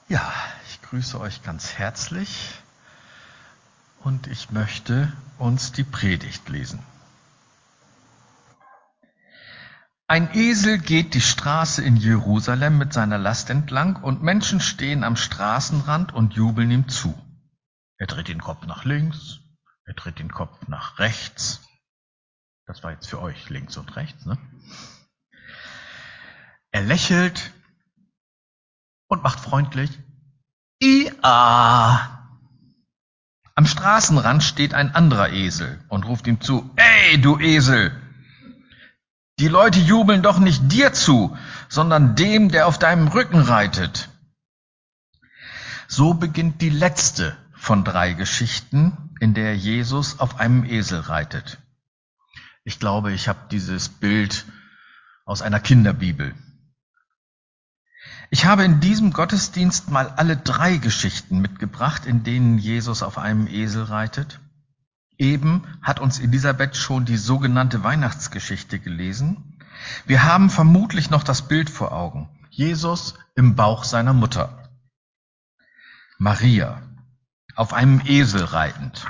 Ja, ich grüße euch ganz herzlich und ich möchte uns die Predigt lesen. Ein Esel geht die Straße in Jerusalem mit seiner Last entlang und Menschen stehen am Straßenrand und jubeln ihm zu. Er dreht den Kopf nach links, er dreht den Kopf nach rechts. Das war jetzt für euch links und rechts, ne? Er lächelt und macht freundlich Ia. Am Straßenrand steht ein anderer Esel und ruft ihm zu, ey, du Esel! Die Leute jubeln doch nicht dir zu, sondern dem, der auf deinem Rücken reitet. So beginnt die letzte von 3 Geschichten, in der Jesus auf einem Esel reitet. Ich glaube, ich habe dieses Bild aus einer Kinderbibel. Ich habe in diesem Gottesdienst mal alle 3 Geschichten mitgebracht, in denen Jesus auf einem Esel reitet. Eben hat uns Elisabeth schon die sogenannte Weihnachtsgeschichte gelesen. Wir haben vermutlich noch das Bild vor Augen. Jesus im Bauch seiner Mutter. Maria auf einem Esel reitend.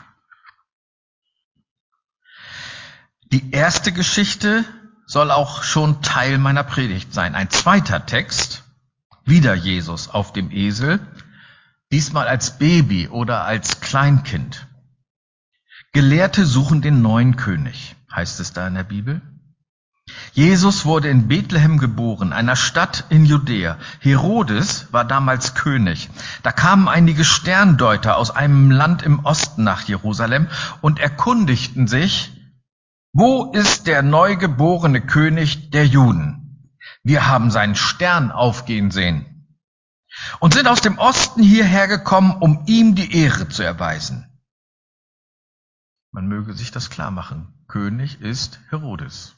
Die erste Geschichte soll auch schon Teil meiner Predigt sein. Ein zweiter Text, wieder Jesus auf dem Esel, diesmal als Baby oder als Kleinkind. Gelehrte suchen den neuen König, heißt es da in der Bibel. Jesus wurde in Bethlehem geboren, einer Stadt in Judäa. Herodes war damals König. Da kamen einige Sterndeuter aus einem Land im Osten nach Jerusalem und erkundigten sich, wo ist der neugeborene König der Juden? Wir haben seinen Stern aufgehen sehen und sind aus dem Osten hierher gekommen, um ihm die Ehre zu erweisen. Man möge sich das klar machen. König ist Herodes.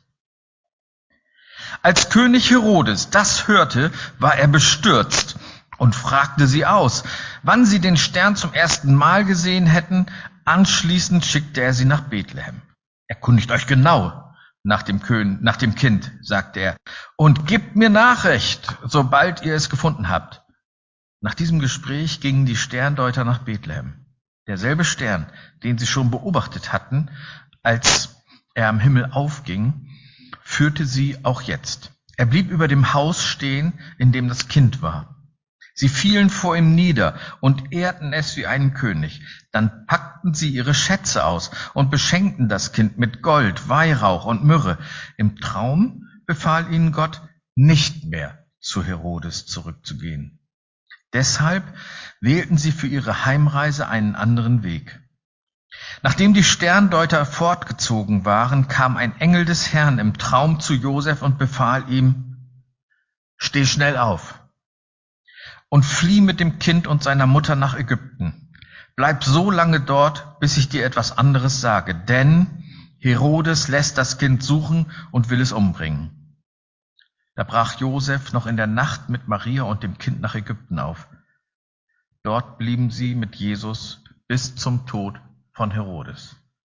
Als König Herodes das hörte, war er bestürzt und fragte sie aus, wann sie den Stern zum ersten Mal gesehen hätten. Anschließend schickte er sie nach Bethlehem. Erkundigt euch genau nach dem Kind, sagte er, und gebt mir Nachricht, sobald ihr es gefunden habt. Nach diesem Gespräch gingen die Sterndeuter nach Bethlehem. Derselbe Stern, den sie schon beobachtet hatten, als er am Himmel aufging, führte sie auch jetzt. Er blieb über dem Haus stehen, in dem das Kind war. Sie fielen vor ihm nieder und ehrten es wie einen König. Dann packten sie ihre Schätze aus und beschenkten das Kind mit Gold, Weihrauch und Myrrhe. Im Traum befahl ihnen Gott, nicht mehr zu Herodes zurückzugehen. Deshalb wählten sie für ihre Heimreise einen anderen Weg. Nachdem die Sterndeuter fortgezogen waren, kam ein Engel des Herrn im Traum zu Josef und befahl ihm, steh schnell auf und flieh mit dem Kind und seiner Mutter nach Ägypten. Bleib so lange dort, bis ich dir etwas anderes sage, denn Herodes lässt das Kind suchen und will es umbringen. Da brach Josef noch in der Nacht mit Maria und dem Kind nach Ägypten auf. Dort blieben sie mit Jesus bis zum Tod von Herodes.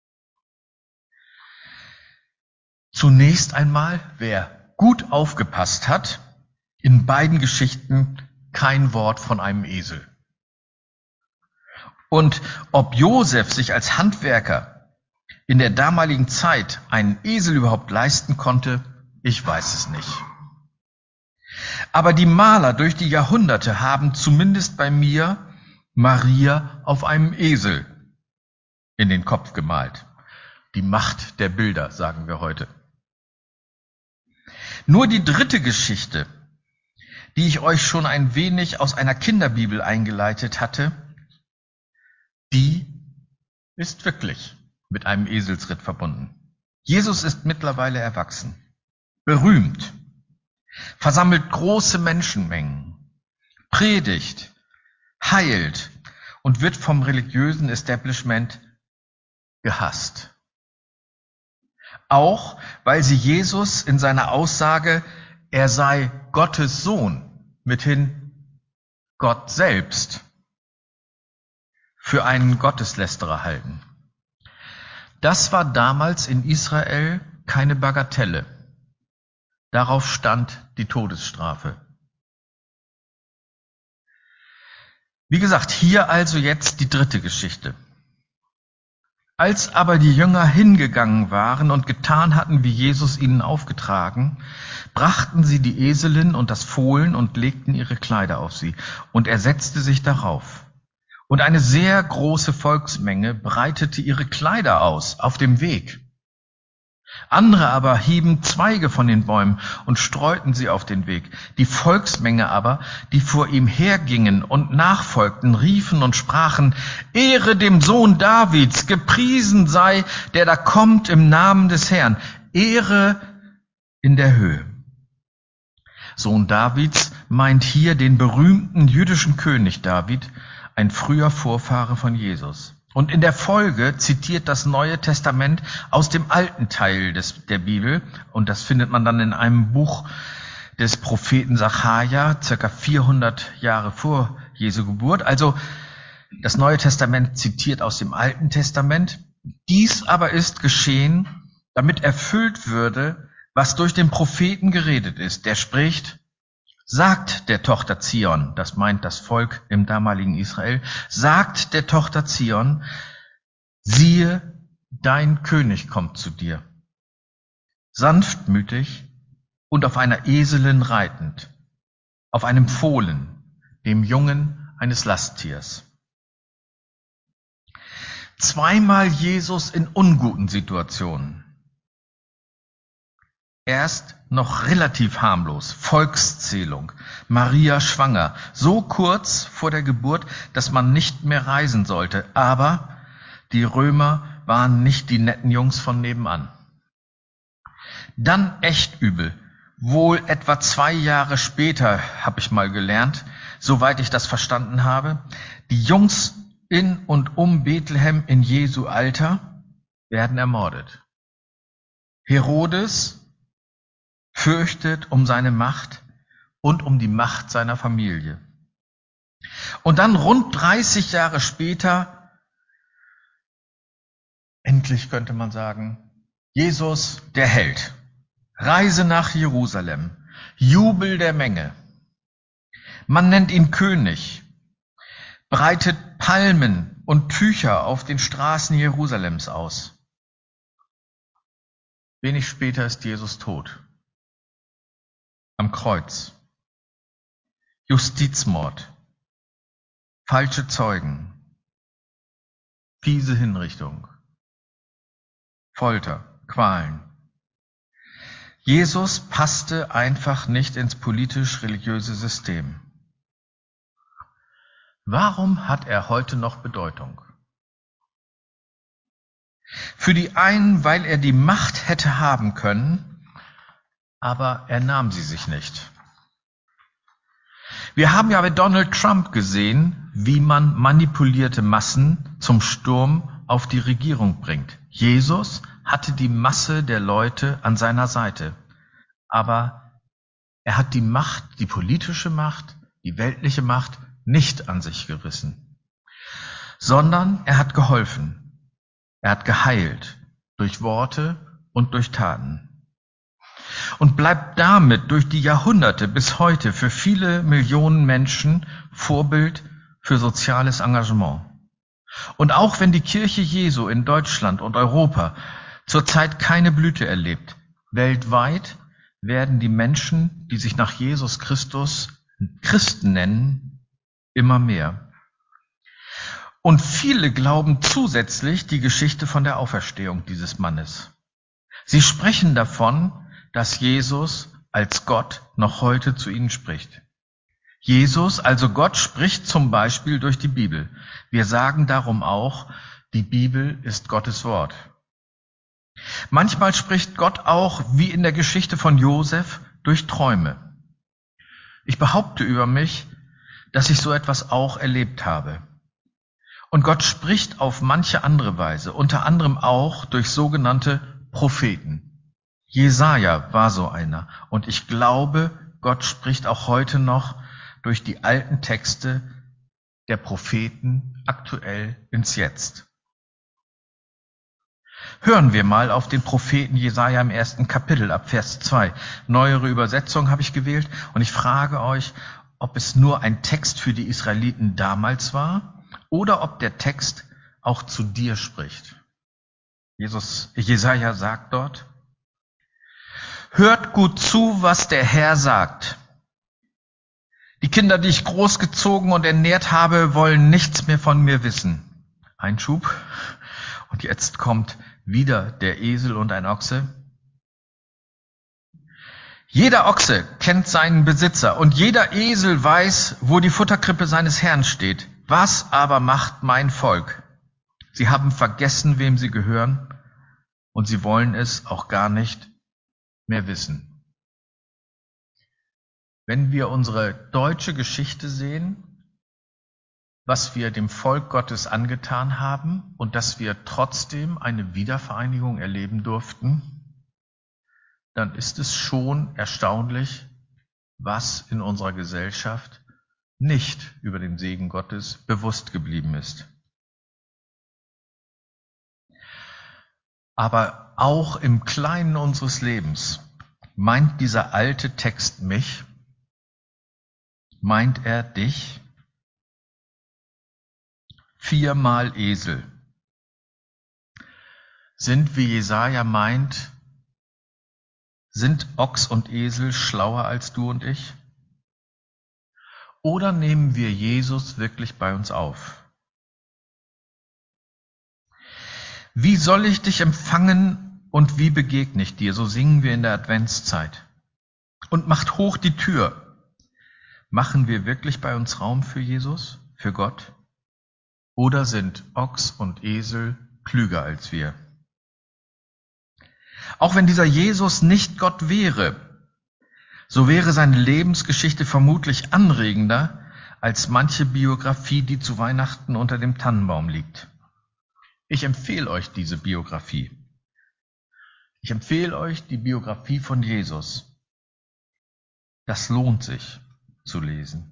Zunächst einmal, wer gut aufgepasst hat, in beiden Geschichten kein Wort von einem Esel. Und ob Josef sich als Handwerker in der damaligen Zeit einen Esel überhaupt leisten konnte, ich weiß es nicht. Aber die Maler durch die Jahrhunderte haben zumindest bei mir Maria auf einem Esel in den Kopf gemalt. Die Macht der Bilder, sagen wir heute. Nur die dritte Geschichte, die ich euch schon ein wenig aus einer Kinderbibel eingeleitet hatte, die ist wirklich mit einem Eselsritt verbunden. Jesus ist mittlerweile erwachsen, berühmt, versammelt große Menschenmengen, predigt, heilt und wird vom religiösen Establishment gehasst. Auch weil sie Jesus in seiner Aussage, er sei Gottes Sohn, mithin Gott selbst, für einen Gotteslästerer halten. Das war damals in Israel keine Bagatelle. Darauf stand die Todesstrafe. Wie gesagt, hier also jetzt die dritte Geschichte. Als aber die Jünger hingegangen waren und getan hatten, wie Jesus ihnen aufgetragen, brachten sie die Eselin und das Fohlen und legten ihre Kleider auf sie, und er setzte sich darauf. Und eine sehr große Volksmenge breitete ihre Kleider aus auf dem Weg. Andere aber hieben Zweige von den Bäumen und streuten sie auf den Weg. Die Volksmenge aber, die vor ihm hergingen und nachfolgten, riefen und sprachen: Ehre dem Sohn Davids, gepriesen sei, der da kommt im Namen des Herrn. Ehre in der Höhe. Sohn Davids meint hier den berühmten jüdischen König David, ein früher Vorfahre von Jesus. Und in der Folge zitiert das Neue Testament aus dem alten Teil der Bibel, und das findet man dann in einem Buch des Propheten Sacharja, circa 400 Jahre vor Jesu Geburt. Also das Neue Testament zitiert aus dem Alten Testament. Dies aber ist geschehen, damit erfüllt würde, was durch den Propheten geredet ist. Der spricht: Sagt der Tochter Zion, das meint das Volk im damaligen Israel, sagt der Tochter Zion, siehe, dein König kommt zu dir, sanftmütig und auf einer Eselin reitend, auf einem Fohlen, dem Jungen eines Lasttiers. Zweimal Jesus in unguten Situationen. Erst noch relativ harmlos, Volkszählung, Maria schwanger, so kurz vor der Geburt, dass man nicht mehr reisen sollte. Aber die Römer waren nicht die netten Jungs von nebenan. Dann echt übel, wohl etwa 2 Jahre später, habe ich mal gelernt, soweit ich das verstanden habe. Die Jungs in und um Bethlehem in Jesu Alter werden ermordet. Herodes fürchtet um seine Macht und um die Macht seiner Familie. Und dann rund 30 Jahre später, endlich könnte man sagen, Jesus der Held. Reise nach Jerusalem, Jubel der Menge. Man nennt ihn König, breitet Palmen und Tücher auf den Straßen Jerusalems aus. Wenig später ist Jesus tot. Am Kreuz. Justizmord. Falsche Zeugen. Fiese Hinrichtung. Folter. Qualen. Jesus passte einfach nicht ins politisch-religiöse System. Warum hat er heute noch Bedeutung? Für die einen, weil er die Macht hätte haben können, aber er nahm sie sich nicht. Wir haben ja bei Donald Trump gesehen, wie man manipulierte Massen zum Sturm auf die Regierung bringt. Jesus hatte die Masse der Leute an seiner Seite, aber er hat die Macht, die politische Macht, die weltliche Macht nicht an sich gerissen, sondern er hat geholfen, er hat geheilt durch Worte und durch Taten. Und bleibt damit durch die Jahrhunderte bis heute für viele Millionen Menschen Vorbild für soziales Engagement. Und auch wenn die Kirche Jesu in Deutschland und Europa zurzeit keine Blüte erlebt, weltweit werden die Menschen, die sich nach Jesus Christus Christen nennen, immer mehr. Und viele glauben zusätzlich die Geschichte von der Auferstehung dieses Mannes. Sie sprechen davon, dass Jesus als Gott noch heute zu ihnen spricht. Jesus, also Gott, spricht zum Beispiel durch die Bibel. Wir sagen darum auch, die Bibel ist Gottes Wort. Manchmal spricht Gott auch, wie in der Geschichte von Josef, durch Träume. Ich behaupte über mich, dass ich so etwas auch erlebt habe. Und Gott spricht auf manche andere Weise, unter anderem auch durch sogenannte Propheten. Jesaja war so einer. Und ich glaube, Gott spricht auch heute noch durch die alten Texte der Propheten aktuell ins Jetzt. Hören wir mal auf den Propheten Jesaja im 1. Kapitel ab Vers 2. Neuere Übersetzung habe ich gewählt und ich frage euch, ob es nur ein Text für die Israeliten damals war oder ob der Text auch zu dir spricht. Jesaja sagt dort: Hört gut zu, was der Herr sagt. Die Kinder, die ich großgezogen und ernährt habe, wollen nichts mehr von mir wissen. Einschub. Und jetzt kommt wieder der Esel und ein Ochse. Jeder Ochse kennt seinen Besitzer und jeder Esel weiß, wo die Futterkrippe seines Herrn steht. Was aber macht mein Volk? Sie haben vergessen, wem sie gehören, und sie wollen es auch gar nicht mehr wissen. Wenn wir unsere deutsche Geschichte sehen, was wir dem Volk Gottes angetan haben und dass wir trotzdem eine Wiedervereinigung erleben durften, dann ist es schon erstaunlich, was in unserer Gesellschaft nicht über den Segen Gottes bewusst geblieben ist. Aber auch im Kleinen unseres Lebens meint dieser alte Text mich, meint er dich? 4-mal Esel. Sind, wie Jesaja meint, sind Ochs und Esel schlauer als du und ich? Oder nehmen wir Jesus wirklich bei uns auf? Wie soll ich dich empfangen und wie begegne ich dir? So singen wir in der Adventszeit. Und macht hoch die Tür. Machen wir wirklich bei uns Raum für Jesus, für Gott? Oder sind Ochs und Esel klüger als wir? Auch wenn dieser Jesus nicht Gott wäre, so wäre seine Lebensgeschichte vermutlich anregender als manche Biografie, die zu Weihnachten unter dem Tannenbaum liegt. Ich empfehle euch diese Biografie. Ich empfehle euch die Biografie von Jesus. Das lohnt sich zu lesen.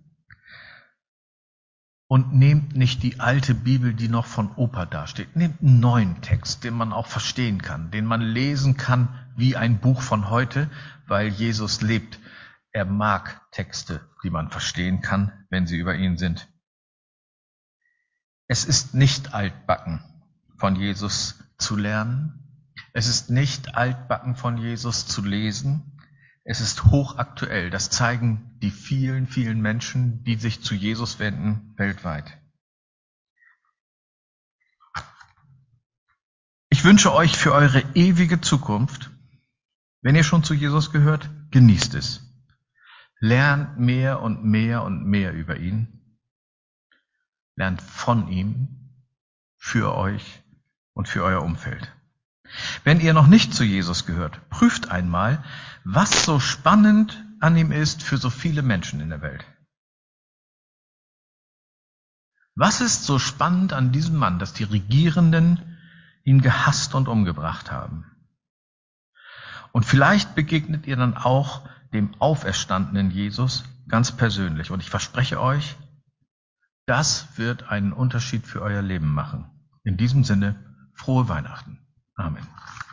Und nehmt nicht die alte Bibel, die noch von Opa dasteht. Nehmt einen neuen Text, den man auch verstehen kann, den man lesen kann wie ein Buch von heute, weil Jesus lebt. Er mag Texte, die man verstehen kann, wenn sie über ihn sind. Es ist nicht altbacken, von Jesus zu lernen. Es ist nicht altbacken, von Jesus zu lesen. Es ist hochaktuell. Das zeigen die vielen, vielen Menschen, die sich zu Jesus wenden, weltweit. Ich wünsche euch für eure ewige Zukunft, wenn ihr schon zu Jesus gehört, genießt es. Lernt mehr und mehr und mehr über ihn. Lernt von ihm, für euch und für euer Umfeld. Wenn ihr noch nicht zu Jesus gehört, prüft einmal, was so spannend an ihm ist für so viele Menschen in der Welt. Was ist so spannend an diesem Mann, dass die Regierenden ihn gehasst und umgebracht haben? Und vielleicht begegnet ihr dann auch dem auferstandenen Jesus ganz persönlich. Und ich verspreche euch, das wird einen Unterschied für euer Leben machen. In diesem Sinne, frohe Weihnachten. Amen.